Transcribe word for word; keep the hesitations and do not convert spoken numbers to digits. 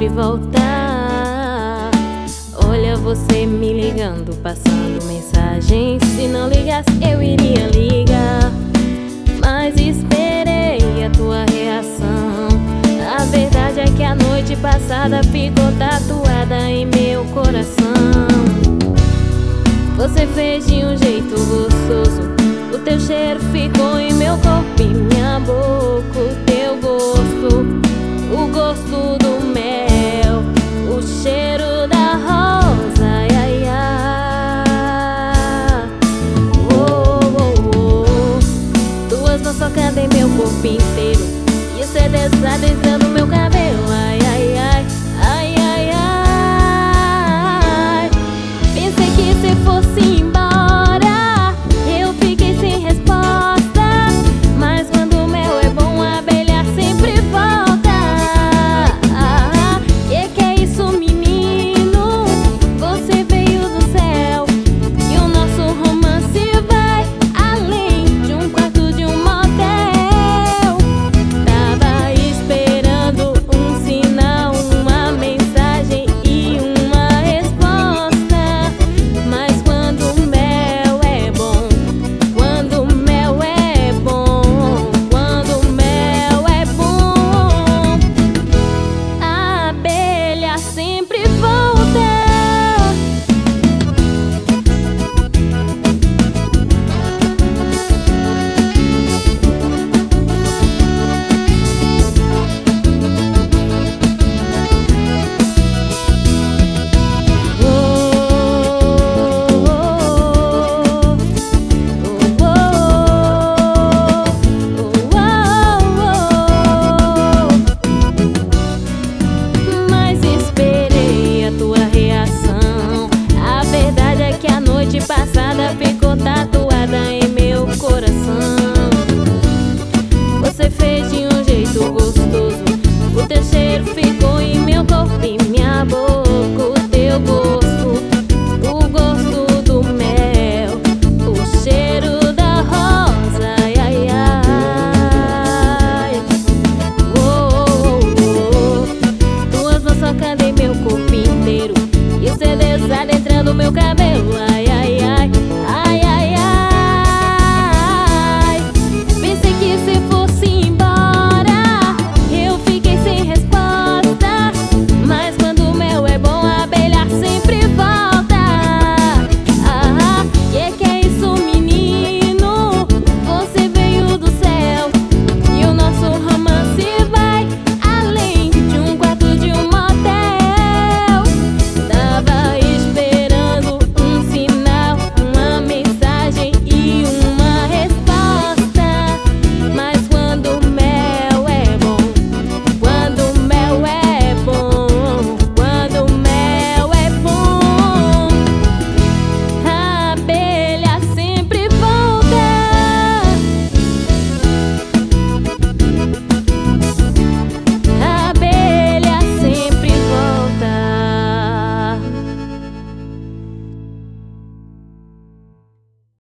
sempre voltar. Olha você me ligando, passando mensagem. Se não ligasse eu iria ligar, mas esperei a tua reação. A verdade é que a noite passada ficou tatuada em meu coração. Você fez de um jeito gostoso, o teu cheiro ficou em meu corpo e minha